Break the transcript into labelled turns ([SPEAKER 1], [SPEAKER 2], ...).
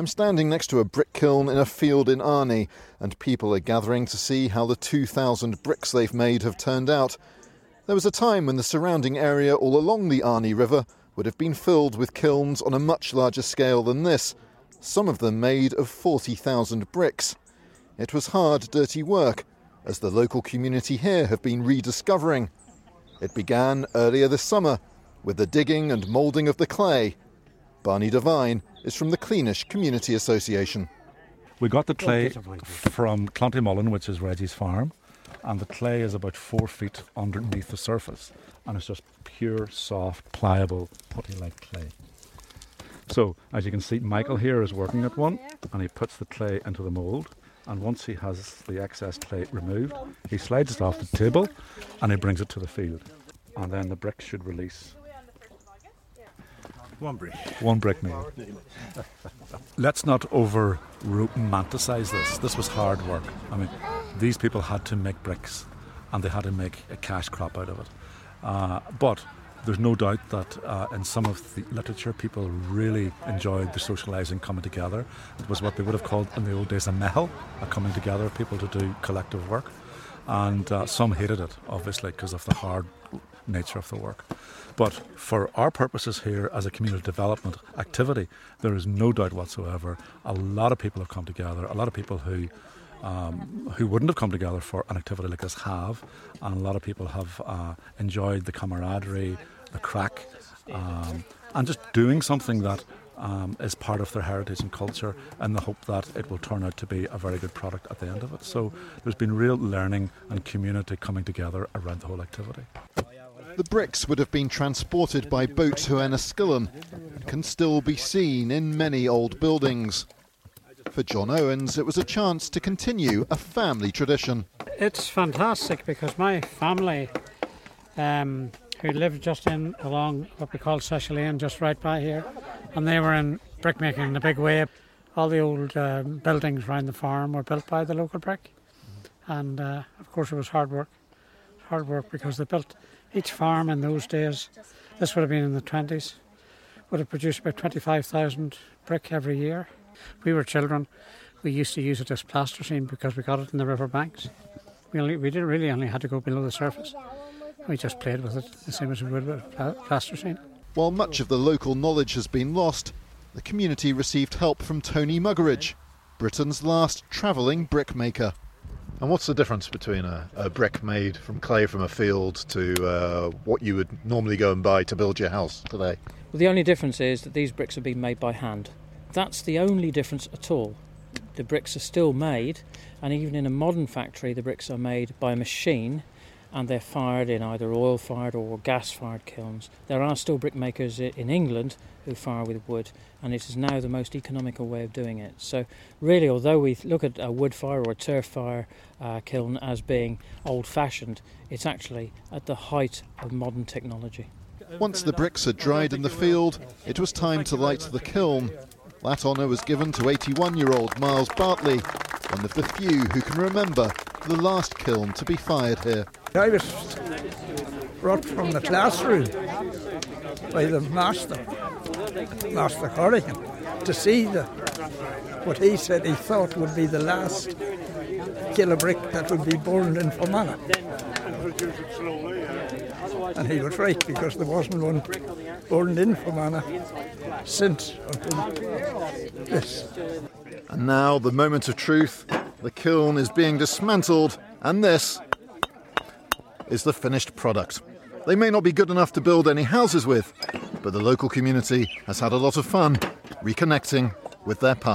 [SPEAKER 1] I'm standing next to a brick kiln in a field in Arney, and people are gathering to see how the 2,000 bricks they've made have turned out. There was a time when the surrounding area all along the Arney River would have been filled with kilns on a much larger scale than this, some of them made of 40,000 bricks. It was hard, dirty work, as the local community here have been rediscovering. It began earlier this summer with the digging and moulding of the clay. Barney Devine is from the Cleanish Community Association.
[SPEAKER 2] We got the clay from Clontymullen, which is Reggie's farm, and the clay is about 4 feet underneath the surface, and it's just pure, soft, pliable, putty-like clay. So, as you can see, Michael here is working at one, and he puts the clay into the mould, and once he has the excess clay removed, he slides it off the table, and he brings it to the field, and then the bricks should release. One brick made. Let's not over-romanticise this. This was hard work. I mean, these people had to make bricks, and they had to make a cash crop out of it. But there's no doubt that in some of the literature, people really enjoyed the socialising, coming together. It was what they would have called in the old days a mehel, a coming together of people to do collective work. And some hated it, obviously, because of the hard nature of the work. But for our purposes here as a community development activity, there is no doubt whatsoever a lot of people have come together, a lot of people who wouldn't have come together for an activity like this have, and a lot of people have enjoyed the camaraderie, the crack, and just doing something that is part of their heritage and culture, in the hope that it will turn out to be a very good product at the end of it. So there's been real learning and community coming together around the whole activity.
[SPEAKER 1] The bricks would have been transported by boat to Enniskillen and can still be seen in many old buildings. For John Owens, it was a chance to continue a family tradition.
[SPEAKER 3] It's fantastic because my family, who lived just along what we call Session Lane, just right by here, and they were in brickmaking in a big way. All the old buildings around the farm were built by the local brick, and of course it was hard work. Hard work because they built each farm in those days. This would have been in the 20s. Would have produced about 25,000 brick every year. We were children. We used to use it as plasticine because we got it in the river banks. We didn't really only had to go below the surface. We just played with it the same as we would with plasticine.
[SPEAKER 1] While much of the local knowledge has been lost, the community received help from Tony Muggeridge, Britain's last travelling brickmaker.
[SPEAKER 4] And what's the difference between a brick made from clay from a field to what you would normally go and buy to build your house today?
[SPEAKER 5] Well, the only difference is that these bricks are being made by hand. That's the only difference at all. The bricks are still made, and even in a modern factory, the bricks are made by a machine, and they're fired in either oil-fired or gas-fired kilns. There are still brickmakers in England who fire with wood, and it is now the most economical way of doing it. So really, although we look at a wood fire or a turf fire kiln as being old-fashioned, it's actually at the height of modern technology.
[SPEAKER 1] Once the bricks had dried in the field, it was time to light the kiln. That honour was given to 81-year-old Miles Bartley, one of the few who can remember the last kiln to be fired here.
[SPEAKER 6] I was brought from the classroom by the Master Corrigan, to see what he said he thought would be the last kilo brick that would be burned in Fermanagh. And he was right, because there wasn't one burned in Fermanagh since until this.
[SPEAKER 1] And now the moment of truth. The kiln is being dismantled, and this is the finished product. They may not be good enough to build any houses with, but the local community has had a lot of fun reconnecting with their past.